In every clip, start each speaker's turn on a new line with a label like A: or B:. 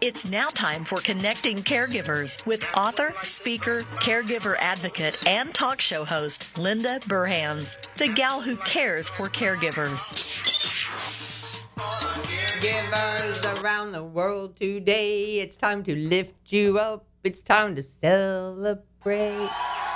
A: It's now time for Connecting Caregivers with author, speaker, caregiver advocate, and talk show host Linda Burhans, the gal who cares for caregivers.
B: Caregivers around the world today, it's time to lift you up, it's time to celebrate.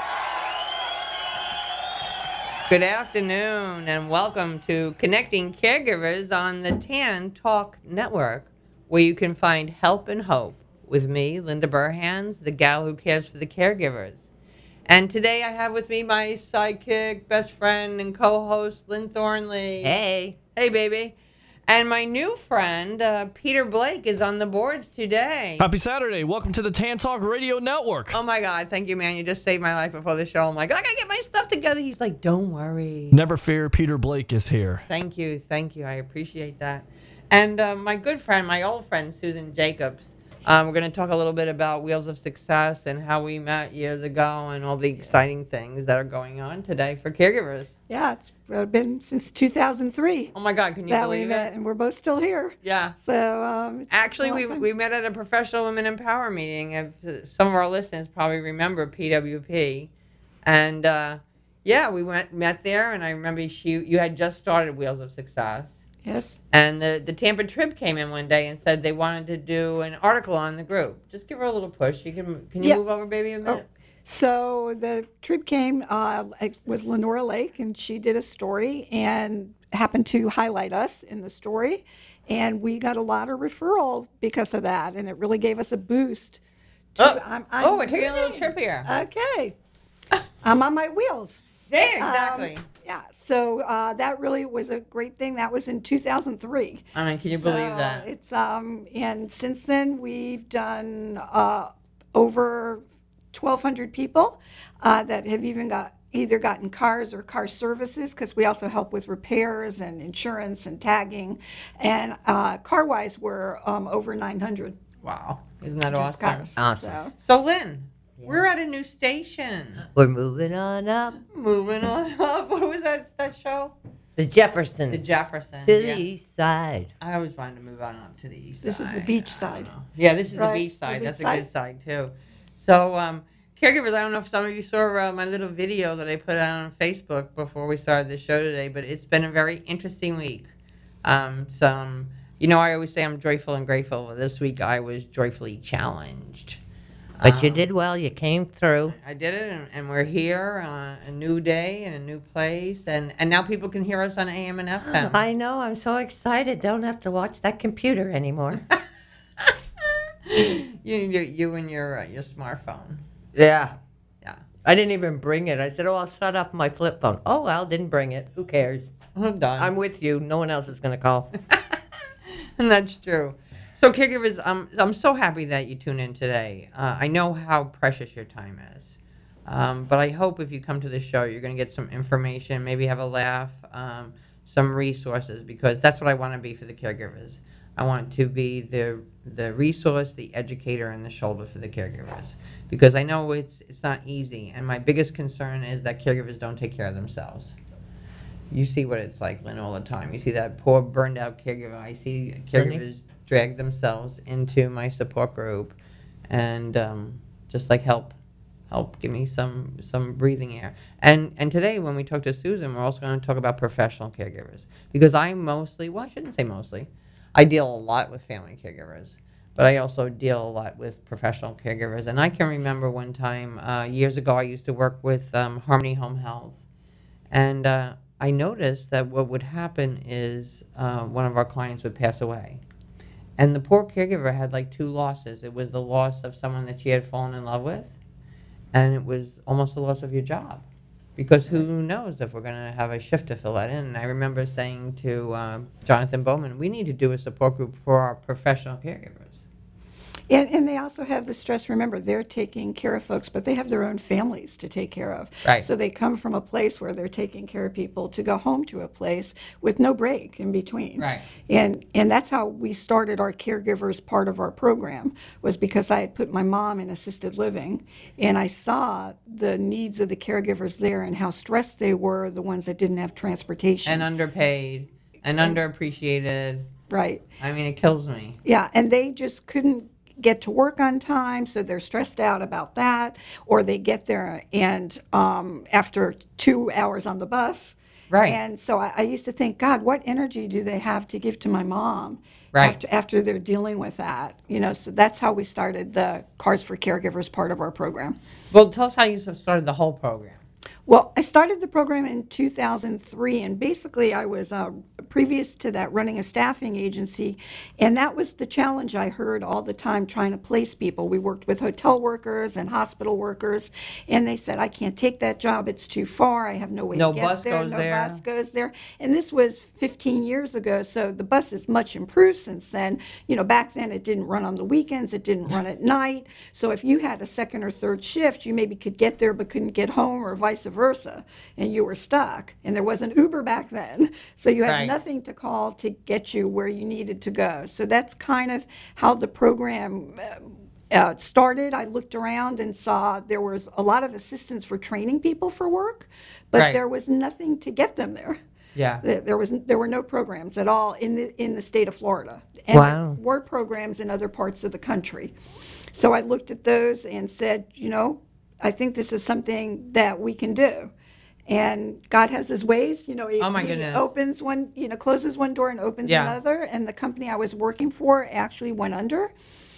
B: Good afternoon and welcome to Connecting Caregivers on the TAN Talk Network, where you can find help and hope with me, Linda Burhans, the gal who cares for the caregivers. And today I have with me my sidekick, best friend, and co-host, Lynn Thornley.
C: Hey.
B: Hey, baby. And my new friend, Peter Blake, is on the boards today.
D: Happy Saturday. Welcome to the Tan Talk Radio Network.
B: Oh, my God. Thank you, man. You just saved my life before the show. I'm like, I got to get my stuff together. He's like, don't worry.
D: Never fear, Peter Blake is here.
B: Thank you. Thank you. I appreciate that. And my good friend, my old friend, Susan Jacobs. We're going to talk a little bit about Wheels of Success and how we met years ago and all the exciting things that are going on today for caregivers.
E: Yeah, it's been since 2003.
B: Oh, my God. Can you believe it?
E: And we're both still here.
B: Yeah.
E: So
B: actually, we met at a Professional Women in Power meeting. Some of our listeners probably remember PWP. And, we met there, and I remember you had just started Wheels of Success.
E: Yes.
B: And the Tampa Trib came in one day and said they wanted to do an article on the group. Just give her a little push. Can you move over, baby, a minute?
E: Oh. So the Trib came, it was Lenora Lake, and she did a story and happened to highlight us in the story. And we got a lot of referral because of that, and it really gave us a boost.
B: We're taking a little trip here.
E: Okay. I'm on my wheels.
B: Yeah, exactly.
E: So that really was a great thing. That was in 2003.
B: I mean, can you believe that?
E: It's and since then we've done over 1,200 people that have either gotten cars or car services, because we also help with repairs and insurance and tagging, and car-wise we're over 900.
B: Wow, isn't that
E: just
B: awesome?
E: Cars.
C: Awesome.
B: So Lynn. Yeah. We're at a new station.
C: We're moving on up.
B: Moving on up. What was that show?
C: The Jeffersons.
B: The Jeffersons.
C: To the east side.
B: I always wanted to move on up to the east
E: this
B: side.
E: This is the beach side.
B: Yeah, this is
E: right.
B: the beach side.
E: The
B: That's
E: beach
B: a good side, too. So, caregivers, I don't know if some of you saw my little video that I put out on Facebook before we started the show today, but it's been a very interesting week. I always say I'm joyful and grateful. This week I was joyfully challenged.
C: But you did well. You came through.
B: I did it, and we're here, a new day in a new place, and now people can hear us on AM and FM.
C: I know. I'm so excited. Don't have to watch that computer anymore.
B: you and your smartphone.
C: Yeah.
B: Yeah.
C: I didn't even bring it. I said, I'll shut off my flip phone. Oh, well, didn't bring it. Who cares?
B: I'm done.
C: I'm with you. No one else is going to call.
B: And that's true. So, caregivers, I'm so happy that you tune in today. I know how precious your time is. But I hope if you come to the show, you're going to get some information, maybe have a laugh, some resources, because that's what I want to be for the caregivers. I want to be the resource, the educator, and the shoulder for the caregivers. Because I know it's not easy. And my biggest concern is that caregivers don't take care of themselves. You see what it's like, Lynn, all the time. You see that poor, burned-out caregiver. I see caregivers drag themselves into my support group and just like help give me some breathing air. And today when we talk to Susan, we're also going to talk about professional caregivers, because I shouldn't say mostly, I deal a lot with family caregivers, but I also deal a lot with professional caregivers. And I can remember one time years ago I used to work with Harmony Home Health, and I noticed that what would happen is one of our clients would pass away. And the poor caregiver had like two losses. It was the loss of someone that she had fallen in love with, and it was almost the loss of your job. Because who knows if we're going to have a shift to fill that in. And I remember saying to Jonathan Bowman, we need to do a support group for our professional caregivers.
E: And they also have the stress. Remember, they're taking care of folks, but they have their own families to take care of.
B: Right.
E: So they come from a place where they're taking care of people to go home to a place with no break in between.
B: Right.
E: And that's how we started our caregivers part of our program, was because I had put my mom in assisted living, and I saw the needs of the caregivers there and how stressed they were, the ones that didn't have transportation.
B: And underpaid and underappreciated.
E: Right.
B: I mean, it kills me.
E: Yeah, and they just couldn't get to work on time, so they're stressed out about that, or they get there and after 2 hours on the bus.
B: Right.
E: And so I used to think, God, what energy do they have to give to my mom
B: Right.
E: after they're dealing with that? So that's how we started the Cars for Caregivers part of our program.
B: Well, tell us how you started the whole program.
E: Well, I started the program in 2003, and basically I was, previous to that, running a staffing agency, and that was the challenge I heard all the time trying to place people. We worked with hotel workers and hospital workers, and they said, I can't take that job, it's too far, I have no way
B: No
E: to get
B: bus
E: there.
B: goes
E: No
B: there.
E: bus goes there. And this was 15 years ago, so the bus is much improved since then. Back then it didn't run on the weekends, it didn't run at night, so if you had a second or third shift, you maybe could get there but couldn't get home, or vice versa, and you were stuck. And there wasn't Uber back then, so you had
B: Right.
E: nothing to call to get you where you needed to go. So that's kind of how the program started. I looked around and saw there was a lot of assistance for training people for work, but
B: Right.
E: there was nothing to get them there.
B: Yeah.
E: There were no programs at all in the state of Florida. And
C: Wow.
E: there were programs in other parts of the country. So I looked at those and said, I think this is something that we can do. And God has his ways, he,
B: Oh, my
E: he
B: goodness.
E: opens one, closes one door and opens
B: Yeah.
E: another. And the company I was working for actually went under.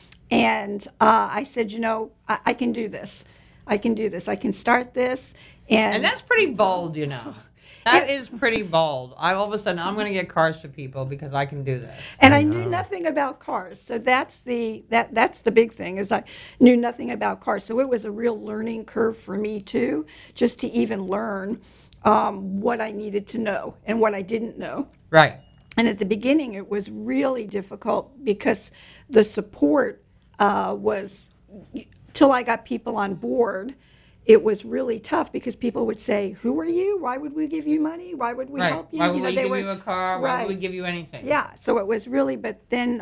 E: And I said, I can do this. I can do this. I can start this.
B: And that's pretty bold, That is pretty bold. All of a sudden, I'm going to get cars for people because I can do this.
E: And I knew nothing about cars, so that's the big thing, is I knew nothing about cars. So it was a real learning curve for me too, just to even learn what I needed to know and what I didn't know.
B: Right.
E: And at the beginning, it was really difficult because the support was, till I got people on board, it was really tough because people would say, who are you? Why would we give you money? Why would we
B: Right.
E: help you?
B: Why would we
E: they
B: give
E: were-
B: you a car? Why
E: Right.
B: would we give you anything?
E: Yeah, so it was really, but then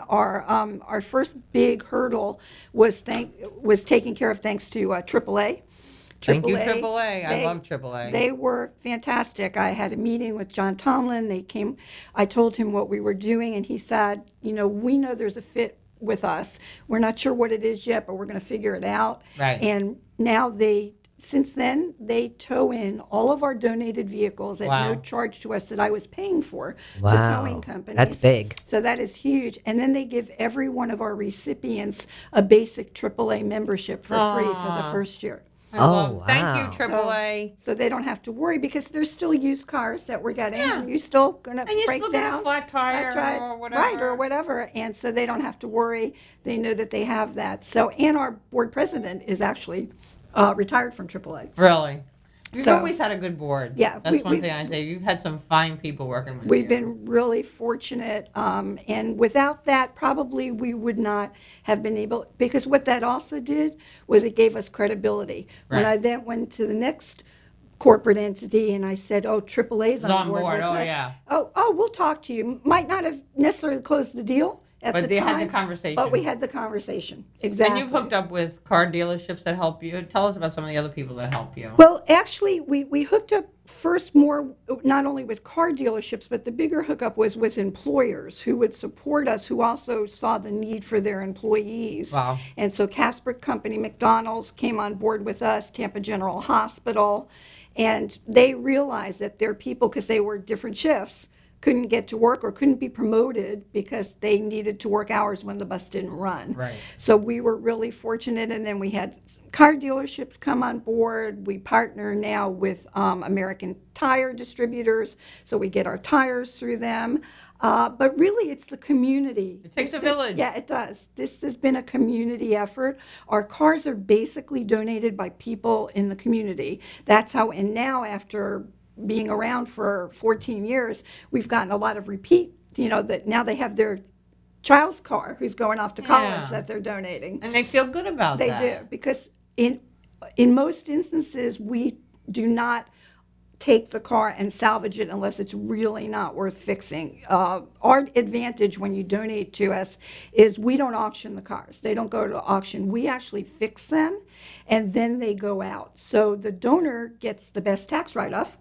E: our first big hurdle was taken care of thanks to AAA.
B: Thank you, AAA. I love AAA.
E: They were fantastic. I had a meeting with John Tomlin. They came, I told him what we were doing, and he said, we know there's a fit with us. We're not sure what it is yet, but we're going to figure it out.
B: Right.
E: And now since then, they tow in all of our donated vehicles at
B: Wow.
E: no charge to us that I was paying for to
C: Wow.
E: towing companies.
C: That's big.
E: So that is huge. And then they give every one of our recipients a basic AAA membership for free for the first year.
B: Thank
C: wow.
B: you, AAA.
E: So they don't have to worry because there's still used cars that we're getting.
B: Yeah.
E: And you're still going to
B: And you
E: break
B: still get a
E: down.
B: flat tire
E: That's right.
B: or whatever.
E: Right, or whatever. And so they don't have to worry. They know that they have that. So, and our board president is actually retired from AAA.
B: Really? You've
E: So-
B: always had a good board.
E: Yeah,
B: That's one thing I say. You've had some fine people working with you.
E: We've been really fortunate, and without that, probably we would not have been able, because what that also did was it gave us credibility. When
B: Right.
E: I then went to the next corporate entity and I said, AAA's on board with
B: Oh,
E: us.
B: yeah.
E: Oh, we'll talk to you. Might not have necessarily closed the deal at
B: But
E: the
B: they
E: time.
B: had the conversation.
E: But we had the conversation, exactly.
B: And you've hooked up with car dealerships that help you. Tell us about some of the other people that help you.
E: Well, actually, we hooked up first more not only with car dealerships, but the bigger hookup was with employers who would support us, who also saw the need for their employees.
B: Wow.
E: And so Casper Company, McDonald's came on board with us, Tampa General Hospital, and they realized that their people, because they were different shifts, couldn't get to work or couldn't be promoted because they needed to work hours when the bus didn't run.
B: Right.
E: So we were really fortunate, and then we had car dealerships come on board. We partner now with American Tire distributors, so we get our tires through them. But really, it's the community.
B: It takes a village.
E: Yeah, it does. This has been a community effort. Our cars are basically donated by people in the community. That's how, and now after being around for 14 years, we've gotten a lot of repeat, that now they have their child's car who's going off to college
B: Yeah.
E: that they're donating.
B: And they feel good about
E: They
B: that.
E: do, because in most instances, we do not take the car and salvage it unless it's really not worth fixing. Our advantage when you donate to us is we don't auction the cars. They don't go to auction. We actually fix them, and then they go out. So the donor gets the best tax write-off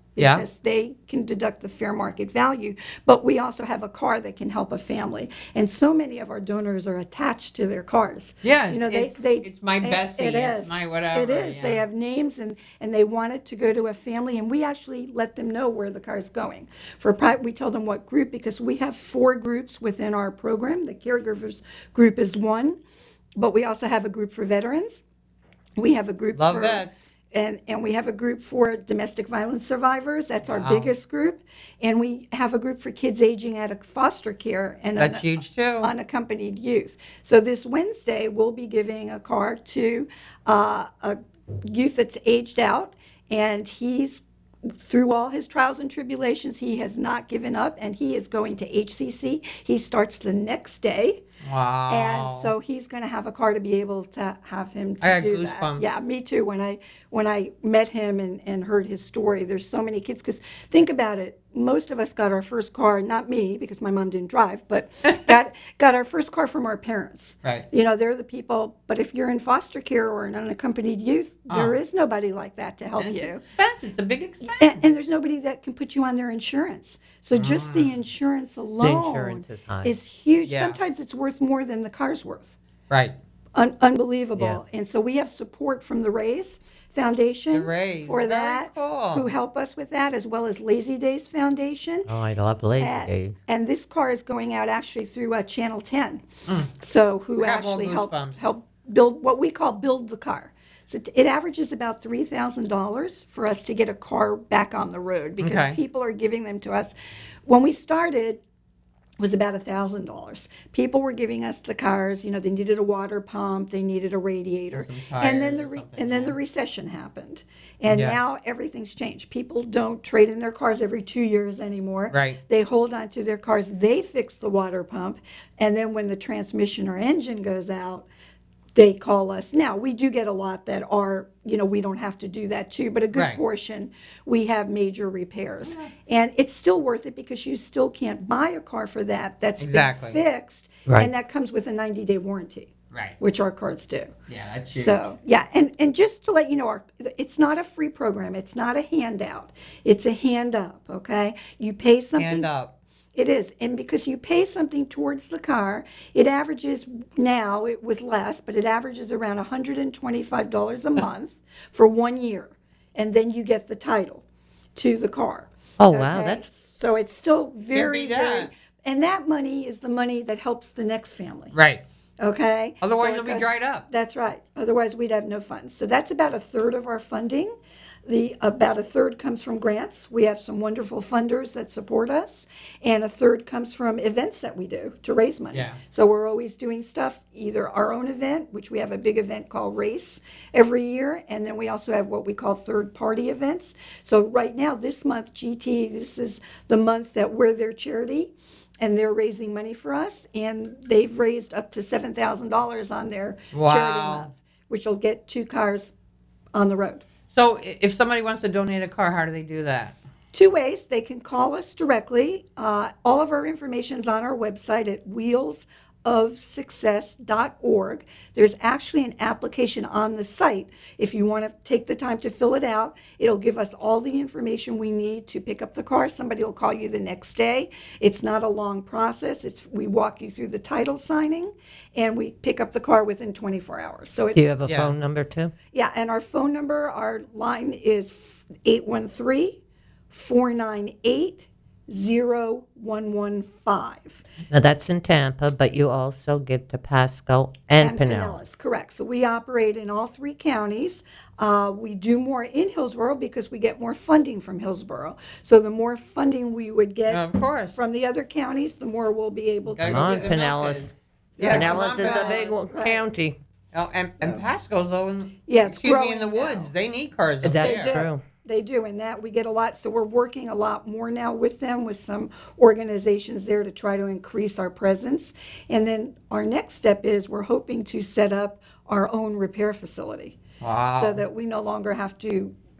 B: Yeah.
E: because they can deduct the fair market value. But we also have a car that can help a family. And so many of our donors are attached to their cars.
B: Yeah,
E: You know,
B: it's my Bessie,
E: it
B: it's
E: is.
B: my whatever.
E: It is.
B: Yeah.
E: They have names, and they want it to go to a family, and we actually let them know where the car is going. We tell them what group, because we have 4 groups within our program. The caregivers group is one, but we also have a group for veterans. We have a group
B: Love
E: for
B: vets.
E: And we have a group for domestic violence survivors. That's our
B: Wow.
E: biggest group. And we have a group for kids aging out of foster care and
B: That's huge, too.
E: unaccompanied youth. So this Wednesday, we'll be giving a car to a youth that's aged out, and he's through all his trials and tribulations, he has not given up, and he is going to HCC. He starts the next day.
B: Wow.
E: And so he's going to have a car to be able to have him to
B: I got
E: do
B: goosebumps.
E: that. Yeah, me too. When I met him and heard his story, there's so many kids. Because think about it, most of us got our first car, not me because my mom didn't drive, but got our first car from our parents.
B: Right.
E: You know, they're the people. But if you're in foster care or an unaccompanied youth, there is nobody like that to help
B: And it's
E: you.
B: expensive. It's a big expense.
E: And there's nobody that can put you on their insurance. So just the insurance alone
C: insurance is high.
E: huge.
B: Yeah.
E: Sometimes it's worth more than the car's worth.
B: Right.
E: Unbelievable. And so we have support from the Raise Foundation
B: The Raise,
E: for
B: very
E: that,
B: cool.
E: who help us with that, as well as Lazy Days Foundation.
C: Oh, I love Lazy
E: And-
C: Days.
E: And this car is going out actually through Channel 10. So who
B: I have all
E: actually
B: goosebumps.
E: help build what we call build the car. So it averages about $3,000 for us to get a car back on the road, because
B: Okay.
E: people are giving them to us. When we started, it was about $1,000. People were giving us the cars. You know, they needed a water pump, they needed a radiator,
B: Some
E: and then
B: tires or something,
E: then
B: yeah.
E: the recession happened, and
B: Yeah.
E: now everything's changed. People don't trade in their cars every 2 years anymore.
B: Right.
E: They hold on to their cars. They fix the water pump, and then when the transmission or engine goes out, they call us. Now, we do get a lot that are, you know, we don't have to do that too, but a good
B: Right.
E: portion, we have major repairs. And it's still worth it, because you still can't buy a car for that that's
B: Exactly.
E: been fixed,
C: Right.
E: and that comes with a 90-day warranty,
B: Right.
E: which our cars do.
B: Yeah, that's huge.
E: So, yeah, and just to let you know, it's not a free program. It's not a handout. It's a hand up, okay? You pay something.
B: Hand up.
E: It is. And because you pay something towards the car, it averages, now it was less, but it averages around $125 a month for 1 year. And then you get the title to the car.
C: Oh, wow,
E: Okay?
C: that's-
E: So it's still very,
B: beat
E: very,
B: that.
E: and that money is the money that helps the next family.
B: Right.
E: Okay?
B: Otherwise,
E: So it
B: you'll be
E: goes-
B: dried up.
E: That's right. Otherwise, we'd have no funds. So that's about a third of our funding. About a third comes from grants. We have some wonderful funders that support us, and a third comes from events that we do to raise money.
B: Yeah.
E: So we're always doing stuff, either our own event, which we have a big event called Race every year, and then we also have what we call third-party events. So right now, this month, GT, this is the month that we're their charity, and they're raising money for us, and they've raised up to $7,000 on their charity
B: Wow.
E: month, which will get 2 cars on the road.
B: So if somebody wants to donate a car, how do they do that?
E: 2 ways. They can call us directly. All of our information is on our website at wheelsofsuccess.org. There's actually an application on the site. If you want to take the time to fill it out, it'll give us all the information we need to pick up the car. Somebody will call you the next day. It's not a long process. We walk you through the title signing, and we pick up the car within 24 hours. So
C: Do you have a
B: Yeah.
C: phone number too?
E: yeah, and our phone number, our line is 813-498-0115.
C: Now that's in Tampa, but you also give to Pasco and Pinellas.
E: Correct. So we operate in all 3 counties. We do more in Hillsborough because we get more funding from Hillsborough. So the more funding we would get
B: Of course.
E: from the other counties, the more we'll be able
B: Gotta
E: to.
C: Come
B: go
C: on,
B: through the
C: Pinellas.
B: method. Yeah, come
C: Pinellas
B: on,
C: is a
B: Pinellas.
C: big one, county.
B: Oh, and Pasco's though,
E: Yeah, it's
B: excuse me, in the
E: growing
B: woods,
E: now.
B: they need cars up
C: That's
B: there.
C: true.
E: They do, and that we get a lot. So we're working a lot more now with them, with some organizations there to try to increase our presence. And then our next step is we're hoping to set up our own repair facility.
B: Wow.
E: So that we no longer have to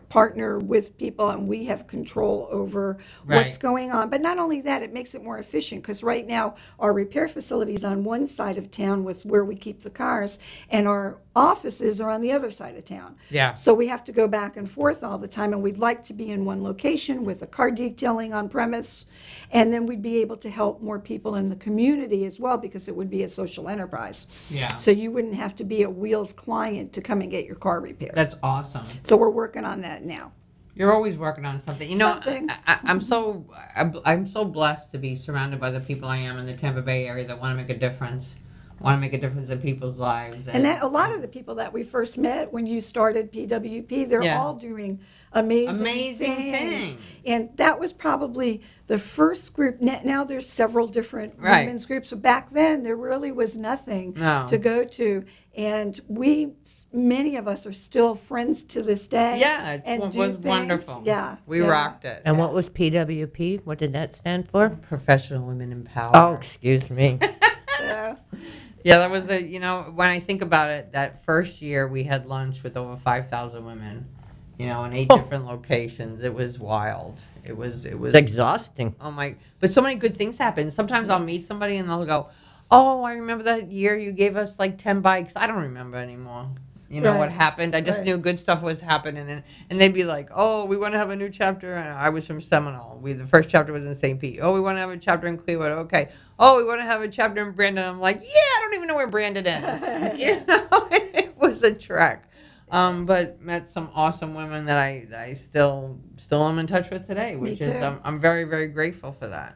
E: partner with people, and we have control over
B: Right.
E: what's going on. But not only that, it makes it more efficient, because right now our repair facility is on one side of town with where we keep the cars, and our offices are on the other side of town.
B: Yeah.
E: So we have to go back and forth all the time, and we'd like to be in one location with a car detailing on premise, and then we'd be able to help more people in the community as well, because it would be a social enterprise.
B: Yeah.
E: So you wouldn't have to be a Wheels client to come and get your car repaired.
B: That's awesome.
E: So we're working on that now.
B: You're always working on something. You know,
E: Something.
B: I'm so blessed to be surrounded by the people I am in the Tampa Bay area that want to make a difference. Want to make a difference in people's lives.
E: And that, a lot of the people that we first met when you started PWP, they're
B: Yeah.
E: all doing amazing
B: things.
E: And that was probably the first group. Now there's several different
B: Right.
E: women's groups, but back then there really was nothing
B: No.
E: to go to. And many of us are still friends to this day.
B: Yeah, it
E: and
B: was
E: do things.
B: wonderful.
E: Yeah.
B: We
E: yeah.
B: rocked it.
C: And what was PWP? What did that stand for?
B: Professional Women in Power.
C: Oh, excuse me.
E: Yeah.
B: Yeah, that was when I think about it, that first year we had lunch with over 5,000 women, in 8 different locations. It was wild. It was
C: Exhausting.
B: oh my, but so many good things happen. Sometimes I'll meet somebody and they'll go, "Oh, I remember that year you gave us like 10 bikes." I don't remember anymore. What
E: Right.
B: happened. I just
E: Right.
B: knew good stuff was happening. And they'd be like, "Oh, we want to have a new chapter." And I was from Seminole. The first chapter was in St. Pete. "Oh, we want to have a chapter in Clearwater." Okay. "Oh, we want to have a chapter in Brandon." I'm like, "Yeah, I don't even know where Brandon is." It was a trek. But met some awesome women that I still am in touch with today, which is
E: too.
B: I'm very, very grateful for that.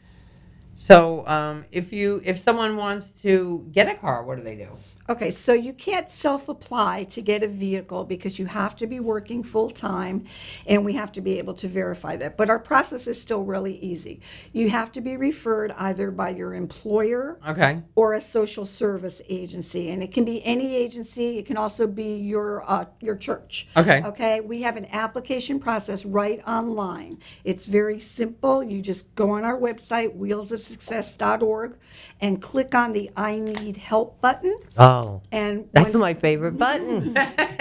B: So if someone wants to get a car, what do they do?
E: Okay, so you can't self-apply to get a vehicle because you have to be working full-time, and we have to be able to verify that. But our process is still really easy. You have to be referred either by your employer
B: Okay.
E: or a social service agency, and it can be any agency. It can also be your church.
B: Okay.
E: Okay, we have an application process right online. It's very simple. You just go on our website, wheelsofsuccess.org, and click on the I Need Help button.
C: Oh,
E: And
C: that's
E: once-
C: my favorite button.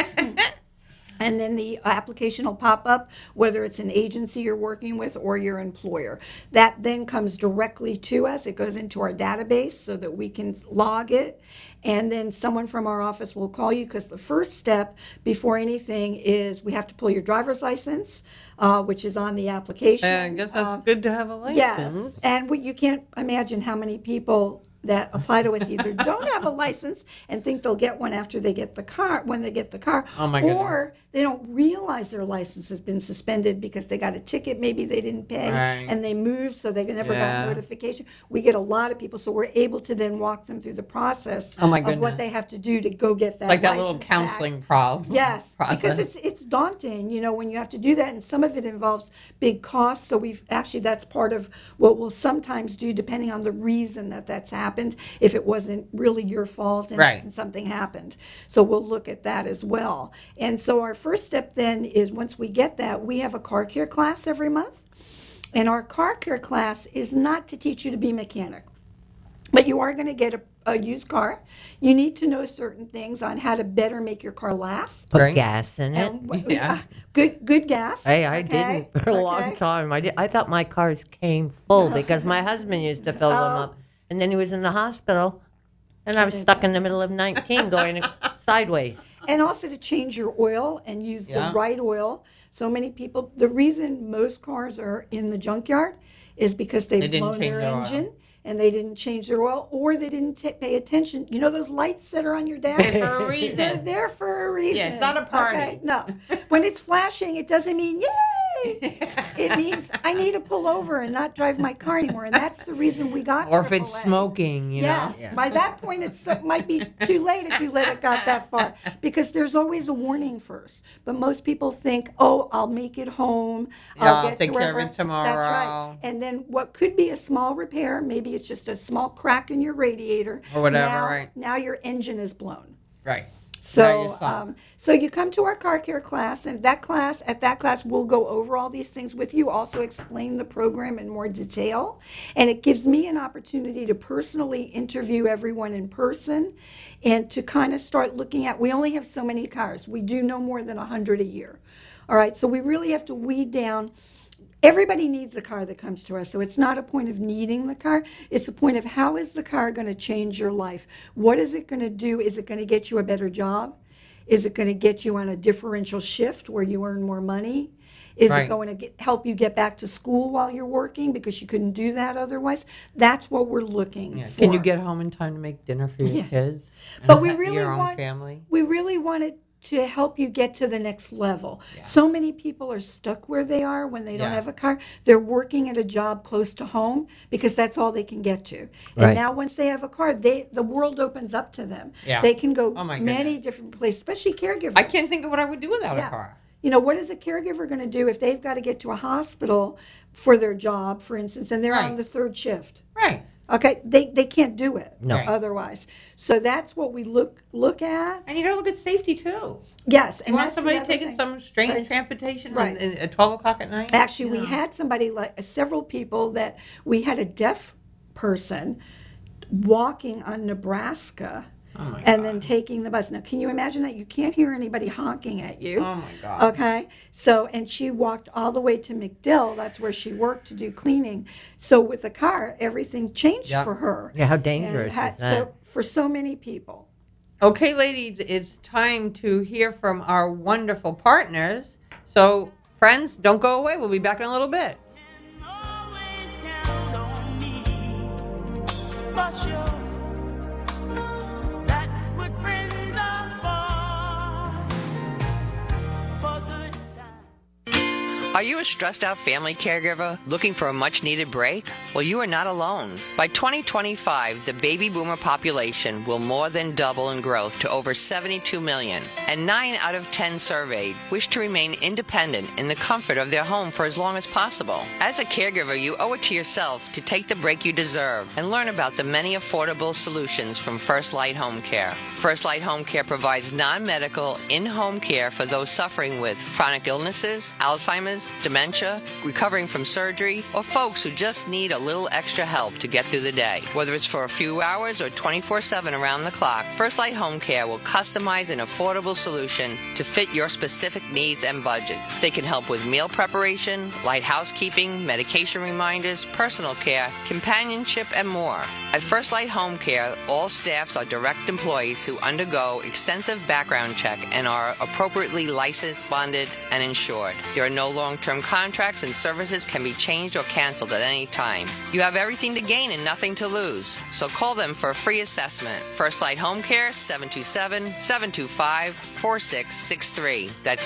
E: and then the application will pop up, whether it's an agency you're working with or your employer. That then comes directly to us. It goes into our database so that we can log it. And then someone from our office will call you, because the first step before anything is we have to pull your driver's license, which is on the application.
B: I guess that's good to have a license.
E: Yes, and you can't imagine how many people that apply to us either don't have a license and think they'll get one after they get the car, when they get the car,
B: Oh, my goodness.
E: or they don't realize their license has been suspended because they got a ticket maybe they didn't pay,
B: Right.
E: and they moved, so they never
B: Yeah.
E: got notification. We get a lot of people, so we're able to then walk them through the process
B: Oh, my
E: of
B: goodness.
E: what they have to do to go get that
B: Like that little
E: license back.
B: counseling problem.
E: Yes,
B: process.
E: because it's daunting, when you have to do that, and some of it involves big costs. So that's part of what we'll sometimes do, depending on the reason that's happened. If it wasn't really your fault and
B: Right.
E: something happened, so we'll look at that as well. And so our first step then is, once we get that, we have a car care class every month, and our car care class is not to teach you to be a mechanic. But you are going to get a used car. You need to know certain things on how to better make your car last.
C: Put
B: Right.
C: gas in it.
E: And
B: Yeah.
E: good gas.
C: Hey, I
E: okay?
C: didn't for a long
E: Okay.
C: time. I thought my cars came full because my husband used to fill them up, and then he was in the hospital, and I was stuck in the middle of 19 going sideways.
E: And also to change your oil and use
B: Yeah.
E: the right oil. So many people, the reason most cars are in the junkyard is because
B: They
E: they've
B: didn't
E: blown
B: change
E: their
B: their oil.
E: engine and they didn't change their oil, or they didn't pay attention. You know those lights that are on your dash?
B: They're for a reason.
E: They're there for a reason.
B: Yeah, it's not a party.
E: Okay? No. When it's flashing, it doesn't mean, yay! It means I need to pull over and not drive my car anymore. And that's the reason we got
B: Or if it's
E: AAA.
B: smoking,
E: Yes. By that point, it might be too late if you let it got that far, because there's always a warning first. But most people think, "Oh, I'll make it home.
B: Yeah,
E: I'll
B: I'll
E: get
B: take
E: to
B: care of
E: wherever."
B: it tomorrow.
E: That's right. And then what could be a small repair, maybe it's just a small crack in your radiator
B: Or whatever,
E: Now,
B: right.
E: now your engine is blown.
B: Right. Now you
E: So,
B: saw.
E: so you come to our car care class, and at that class, we'll go over all these things with you, also explain the program in more detail. And it gives me an opportunity to personally interview everyone in person and to kind of start looking at, we only have so many cars. We do no more than 100 a year. All right, so we really have to weed down. Everybody needs a car that comes to us, so it's not a point of needing the car. It's a point of how is the car going to change your life? What is it going to do? Is it going to get you a better job? Is it going to get you on a differential shift where you earn more money? Is
B: Right.
E: it going to help you get back to school while you're working because you couldn't do that otherwise? That's what we're looking for.
B: Can you get home in time to make dinner for your kids?
E: But we
B: And
E: really
B: your own
E: want
B: family?
E: We really want it to help you get to the next level. So many people are stuck where they are when they don't
B: Yeah.
E: have a car. They're working at a job close to home because that's all they can get to.
C: Right.
E: And now once they have a car, the world opens up to them.
B: Yeah.
E: They can go
B: Oh, my
E: many
B: goodness.
E: different places, especially caregivers.
B: I can't think of what I would do without
E: Yeah.
B: a car.
E: You know, what is a caregiver going to do if they've got to get to a hospital for their job, for instance, and they're on
B: Right.
E: the third shift?
B: Right.
E: Okay, they can't do it
C: No.
B: Right.
E: otherwise. So that's what we look at.
B: And you got to look at safety too.
E: Yes,
B: You
E: and
B: want
E: that's the
B: somebody
E: other
B: taking
E: thing.
B: some strange
E: Right.
B: transportation
E: Right.
B: at 12 o'clock at night?
E: Actually, we had somebody, like several people, that we had a deaf person walking on Nebraska
B: Oh, my
E: and then taking the bus. Now, can you imagine that? You can't hear anybody honking at you.
B: Oh, my God.
E: Okay, so, and she walked all the way to McDill. That's where she worked to do cleaning. So with the car, everything changed
B: Yep.
E: for her.
C: Yeah, how
E: And
C: dangerous is that?
E: So for so many people.
B: Okay, ladies, it's time to hear from our wonderful partners. So, friends, don't go away. We'll be back in a little bit.
F: Always count on me, for sure. That's what friends are for good times.
G: Are you a stressed out family caregiver looking for a much needed break? Well, you are not alone. By 2025, the baby boomer population will more than double in growth to over 72 million, and 9 out of 10 surveyed wish to remain independent in the comfort of their home for as long as possible. As a caregiver, you owe it to yourself to take the break you deserve and learn about the many affordable solutions from First Light Home Care. First Light Home Care provides non-medical, in-home care for those suffering with chronic illnesses, Alzheimer's, dementia, recovering from surgery, or folks who just need a little extra help to get through the day. Whether it's for a few hours or 24/7 around the clock, First Light Home Care will customize an affordable solution to fit your specific needs and budget. They can help with meal preparation, light housekeeping, medication reminders, personal care, companionship, and more. At First Light Home Care, all staffs are direct employees who undergo extensive background check and are appropriately licensed, bonded, and insured. There are no long-term contracts, and services can be changed or canceled at any time. You have everything to gain and nothing to lose. So call them for a free assessment. First Light Home Care, 727-725-4663. That's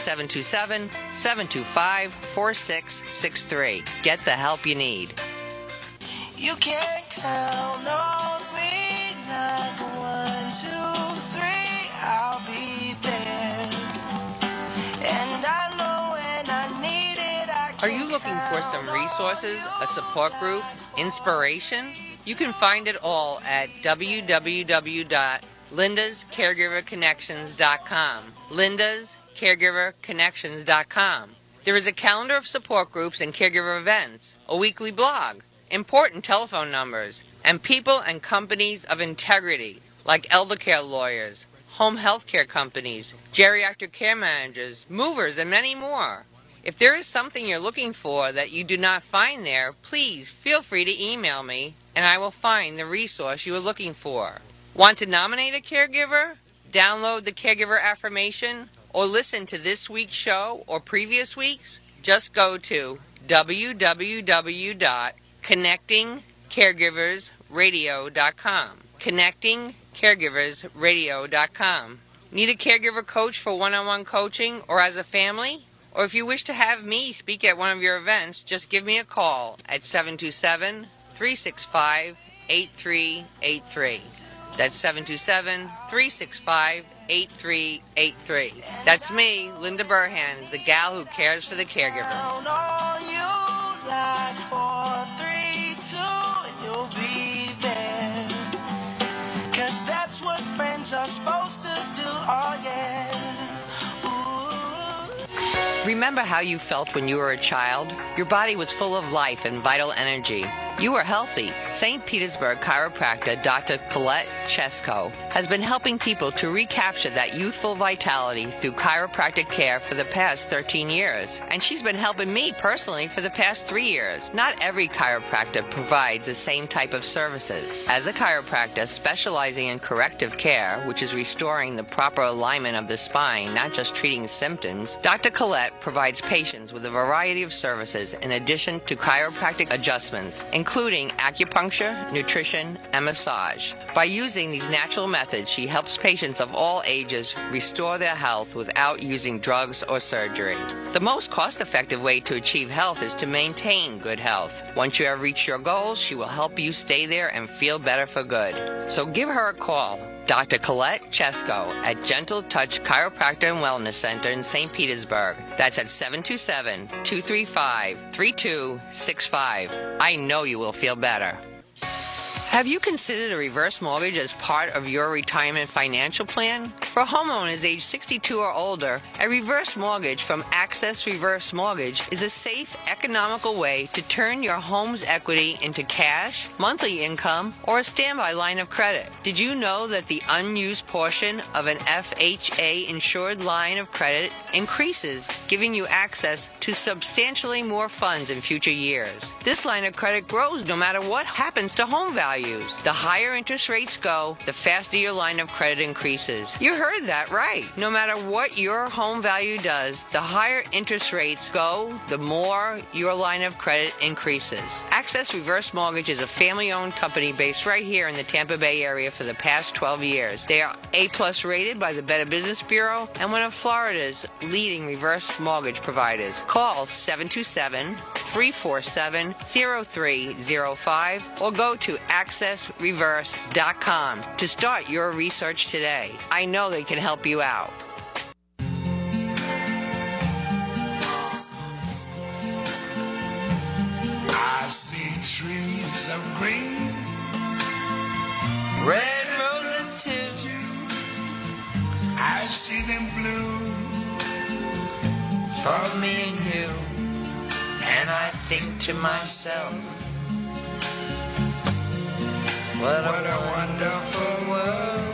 G: 727-725-4663. Get the help you need.
F: You can count on me like 1, 2, 3, I'll be there. And I know when I need it, I
G: Are you looking for some resources, a support group, inspiration? You can find it all at www.lindascaregiverconnections.com. lindascaregiverconnections.com. There is a calendar of support groups and caregiver events, a weekly blog, important telephone numbers, and people and companies of integrity like elder care lawyers, home health care companies, geriatric care managers, movers, and many more. If there is something you're looking for that you do not find there, please feel free to email me and I will find the resource you are looking for. Want to nominate a caregiver? Download the Caregiver Affirmation or listen to this week's show or previous weeks? Just go to www.connectingcaregiversradio.com. connectingcaregiversradio.com. Need a caregiver coach for one-on-one coaching or as a family? Or if you wish to have me speak at one of your events, just give me a call at 727-365-8383. That's 727-365-8383. That's me, Linda Burhans, the gal who cares for the caregiver.
F: count on you like 4, 3, 2, and you'll be there. 'Cause that's what friends are supposed to do, oh yeah.
G: Remember how you felt when you were a child? Your body was full of life and vital energy. You were healthy. St. Petersburg chiropractor Dr. Colette Chesko has been helping people to recapture that youthful vitality through chiropractic care for the past 13 years. And she's been helping me personally for the past 3 years. Not every chiropractor provides the same type of services. As a chiropractor specializing in corrective care, which is restoring the proper alignment of the spine, not just treating symptoms, Dr. Collette provides patients with a variety of services in addition to chiropractic adjustments, including acupuncture, nutrition, and massage. By using these natural methods, she helps patients of all ages restore their health without using drugs or surgery. The most cost-effective way to achieve health is to maintain good health. Once you have reached your goals, she will help you stay there and feel better for good. So give her a call. Dr. Colette Chesko at Gentle Touch Chiropractor and Wellness Center in St. Petersburg. That's at 727-235-3265. I know you will feel better. Have you considered a reverse mortgage as part of your retirement financial plan? For homeowners age 62 or older, a reverse mortgage from Access Reverse Mortgage is a safe, economical way to turn your home's equity into cash, monthly income, or a standby line of credit. Did you know that the unused portion of an FHA insured line of credit increases, giving you access to substantially more funds in future years? This line of credit grows no matter what happens to home values. The higher interest rates go, the faster your line of credit increases. You heard that right. No matter what your home value does, the higher interest rates go, the more your line of credit increases. Access Reverse Mortgage is a family-owned company based right here in the Tampa Bay area for the past 12 years. They are A+ rated by the Better Business Bureau and one of Florida's leading reverse mortgage providers. Call 727-347-0305 or go to accessreverse.com to start your research today. I know they can help you out.
F: I see trees of green,
G: Red roses too.
F: I see them blue
G: For me and you. And I think to myself, what a wonderful world.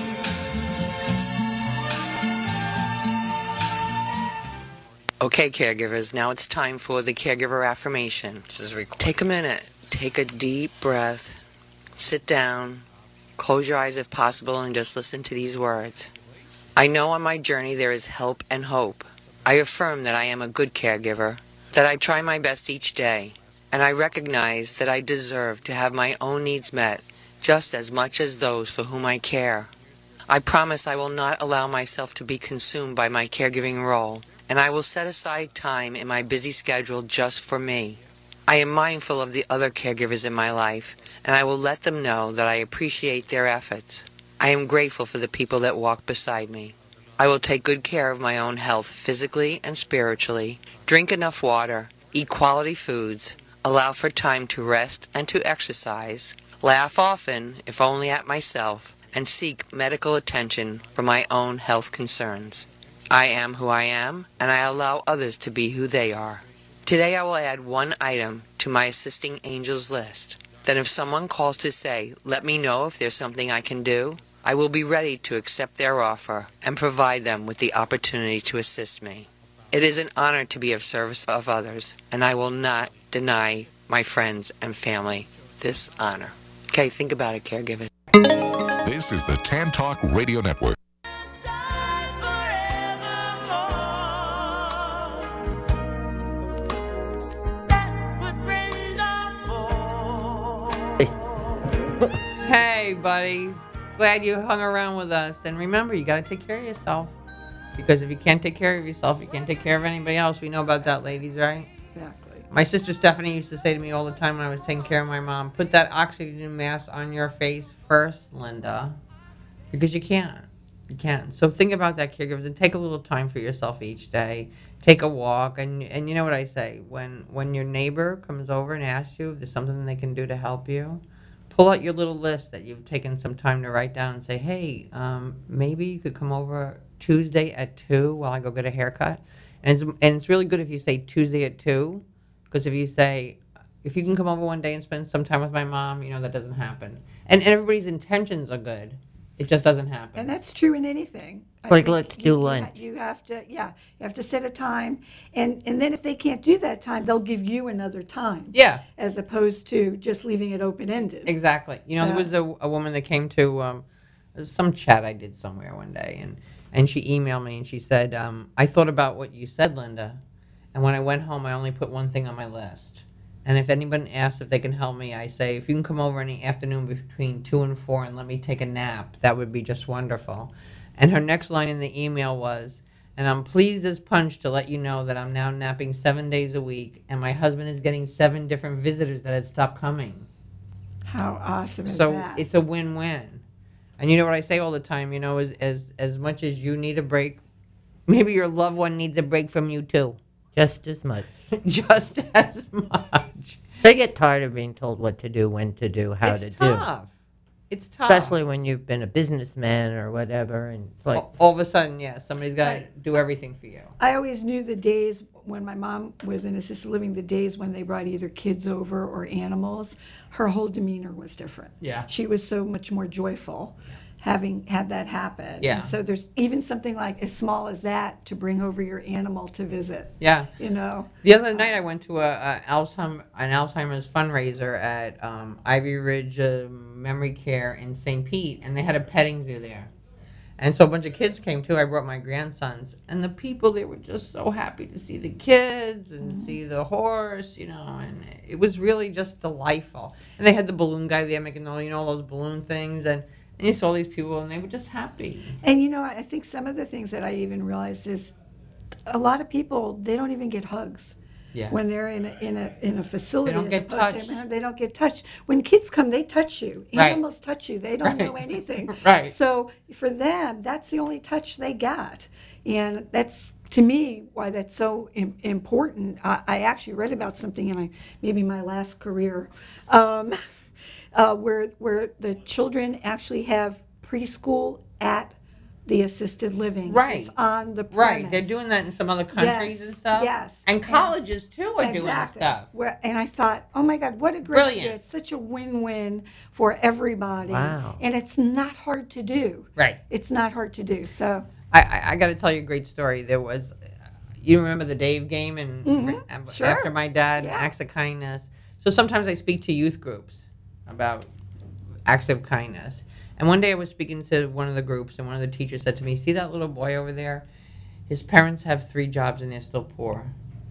G: Okay, caregivers, now it's time for the caregiver affirmation. Take a minute, take a deep breath, sit down, close your eyes if possible, and just listen to these words. I know on my journey there is help and hope. I affirm that I am a good caregiver, that I try my best each day, and I recognize that I deserve to have my own needs met just as much as those for whom I care. I promise I will not allow myself to be consumed by my caregiving role, and I will set aside time in my busy schedule just for me. I am mindful of the other caregivers in my life, and I will let them know that I appreciate their efforts. I am grateful for the people that walk beside me. I will take good care of my own health physically and spiritually, drink enough water, eat quality foods, allow for time to rest and to exercise, laugh often, if only at myself, and seek medical attention for my own health concerns. I am who I am, and I allow others to be who they are. Today I will add one item to my assisting angels list. Then if someone calls to say, let me know if there's something I can do, I will be ready to accept their offer and provide them with the opportunity to assist me. It is an honor to be of service of others, and I will not deny my friends and family this honor. Okay, think about it, caregivers.
H: This is the Tan Talk Radio Network.
B: Hey, buddy. Glad you hung around with us. And remember, you got to take care of yourself. Because if you can't take care of yourself, you can't take care of anybody else. We know about that, ladies, right?
E: Exactly.
B: My sister Stephanie used to say to me all the time when I was taking care of my mom, put that oxygen mask on your face first, Linda. Because you can't. You can't. So think about that, caregivers, and take a little time for yourself each day. Take a walk. And you know what I say? When your neighbor comes over and asks you if there's something they can do to help you, pull out your little list that you've taken some time to write down and say, hey, maybe you could come over Tuesday at 2 while I go get a haircut. And it's really good if you say Tuesday at 2, because if you say, if you can come over one day and spend some time with my mom, you know, that doesn't happen. And everybody's intentions are good. It just doesn't happen.
E: And that's true in anything. I
C: Like,
E: think
C: let's do lunch.
E: You have to, you have to set a time. And then if they can't do that time, they'll give you another time.
B: Yeah.
E: As opposed to just leaving it open-ended.
B: Exactly. You know, there was a woman that came to some chat I did somewhere one day, and she emailed me and she said, I thought about what you said, Linda, and when I went home, I only put one thing on my list. And if anybody asks if they can help me, I say, if you can come over any afternoon between 2 and 4 and let me take a nap, that would be just wonderful. And her next line in the email was, and I'm pleased as punch to let you know that I'm now napping 7 days a week, and my husband is getting 7 different visitors that had stopped coming.
E: How awesome is
B: So
E: that?
B: it's a win-win. And you know what I say all the time, you know, as much as you need a break, maybe your loved one needs a break from you too.
C: Just as much.
B: Just as much.
C: They get tired of being told what to do, when to do, how
B: It's
C: to do.
B: tough. It's tough.
C: Especially when you've been a businessman or whatever, and it's like,
B: All of a sudden, yeah, somebody's got to do everything for you.
E: I always knew the days when my mom was in assisted living, the days when they brought either kids over or animals, her whole demeanor was different.
B: Yeah.
E: She was so much more joyful having had that happen.
B: Yeah.
E: And so there's even something like as small as that to bring over your animal to visit.
B: Yeah.
E: You know.
B: The other night I went to an Alzheimer's fundraiser at Ivy Ridge Memory Care in St. Pete, and they had a petting zoo there. And so a bunch of kids came too. I brought my grandsons, and the people, they were just so happy to see the kids and see the horse, you know, and it was really just delightful. And they had the balloon guy there making all, you know, all those balloon things, and you saw these people, and they were just happy.
E: And you know, I think some of the things that I even realized is a lot of people, they don't even get hugs.
B: Yeah.
E: When they're in a facility,
B: They don't
E: as
B: get
E: opposed to
B: touched.
E: home, they don't get touched. When kids come, they touch you.
B: Right.
E: Animals touch you. They don't know
B: Right.
E: anything.
B: Right.
E: So for them, that's the only touch they got, and that's to me why that's so important. I actually read about something in maybe my last career, where the children actually have preschool at the assisted living.
B: Right.
E: It's on the premise.
B: Right, they're doing that in some other countries
E: Yes,
B: and stuff.
E: yes.
B: And
E: And-
B: colleges too are doing
E: Exactly.
B: stuff.
E: And I thought, oh my God, what a great
B: Brilliant.
E: idea. It's such a win-win for everybody.
C: Wow.
E: And it's not hard to do.
B: Right.
E: It's not hard to do. So,
B: I got to tell you a great story. There was, you remember the Dave game and
E: Sure.
B: after my dad,
E: Yeah.
B: acts of kindness. So sometimes I speak to youth groups about acts of kindness. And one day I was speaking to one of the groups, and one of the teachers said to me, see that little boy over there? His parents have 3 jobs and they're still poor.